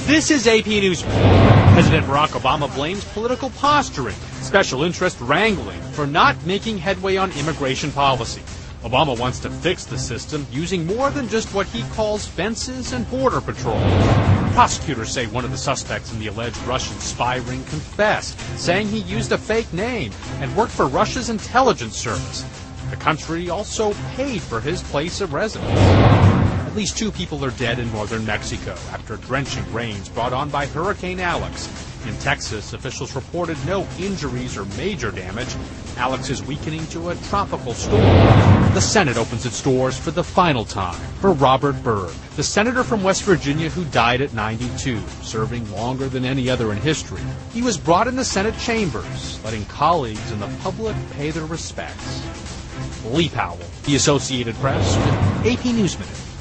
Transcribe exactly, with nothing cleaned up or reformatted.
This is A P News. President Barack Obama blames political posturing, special interest wrangling, for not making headway on immigration policy. Obama wants to fix the system using more than just what he calls fences and border patrol. Prosecutors say one of the suspects in the alleged Russian spy ring confessed, saying he used a fake name and worked for Russia's intelligence service. The country also paid for his place of residence. At least two people are dead in northern Mexico after drenching rains brought on by Hurricane Alex. In Texas, officials reported no injuries or major damage. Alex is weakening to a tropical storm. The Senate opens its doors for the final time for Robert Byrd, the senator from West Virginia who died at ninety-two, serving longer than any other in history. He was brought in the Senate chambers, letting colleagues and the public pay their respects. Lee Powell, The Associated Press, with A P News Minute.